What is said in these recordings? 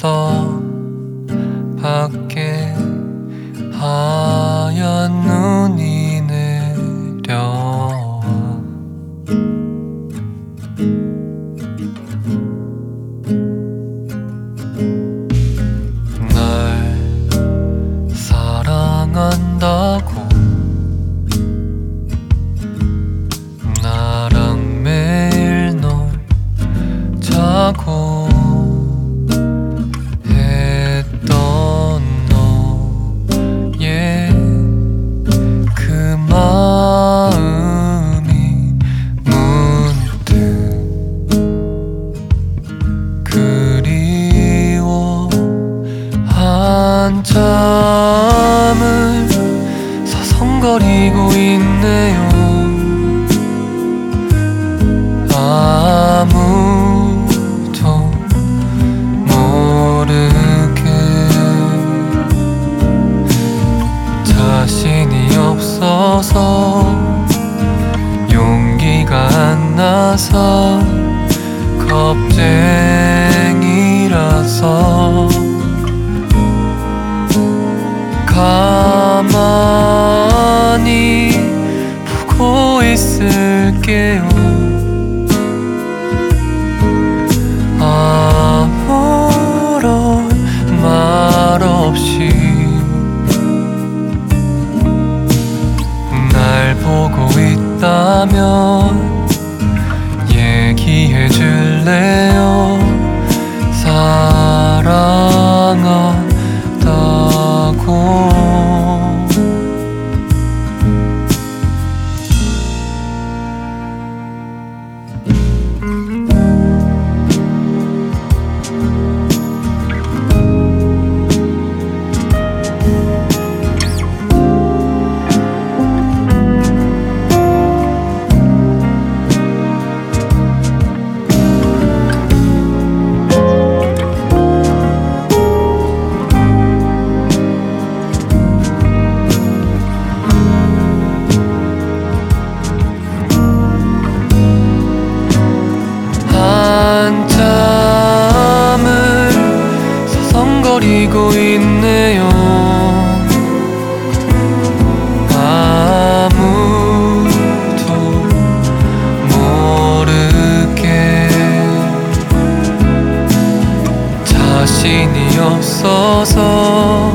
있어. 밖에 하얀 눈이 내려와. 날 사랑한다고 나랑 매일 널 자고 했던 너의 그 마음이 문득 그리워 한참을 서성거리고 있네요. 아무도 모르게 자신이 없어서 용기가 안 나서 겁쟁이라서 가만히 보고 있을게요. 아무런 말 없이 날 보고 있다면 얘기해 줄래요? 사랑한다고. 한참을 서성거리고 있네요. 아무도 모르게 자신이 없어서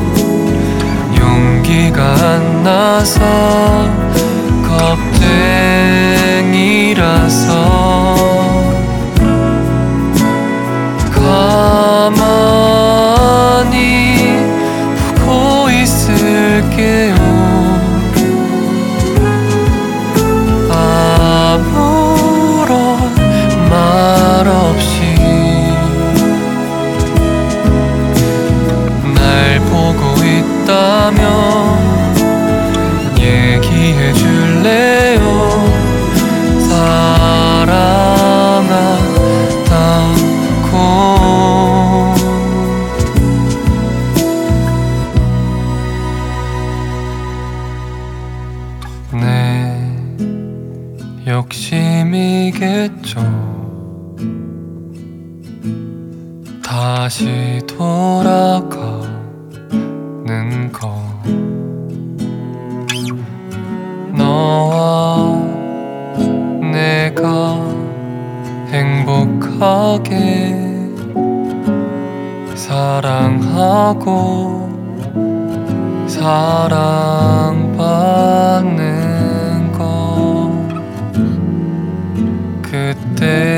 용기가 안 나서 겁쟁이라서 가만히 보고 있을게요. 아무런 말 없이 날 보고 있다면 얘기해 줄래요? 사랑한다고. 내 욕심이겠죠. 다시 돌아가는 거. 너와 내가 행복하게 사랑하고 사랑받는 거. 그때